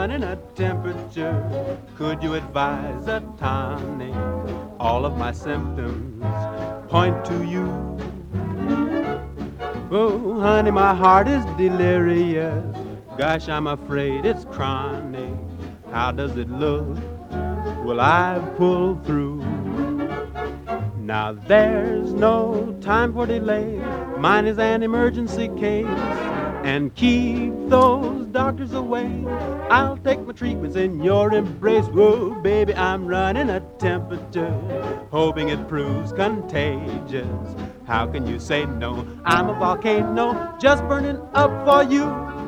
running a temperature. Could you advise a tonic? All of my symptoms point to you. Oh, honey, my heart is delirious. Gosh, I'm afraid it's chronic. How does it look? Will I pull through? Now there's no time for delay. Mine is an emergency case. And keep those doctors away. I'll take my treatments in your embrace. Whoa, baby, I'm running a temperature, hoping it proves contagious. How can you say no? I'm a volcano just burning up for you.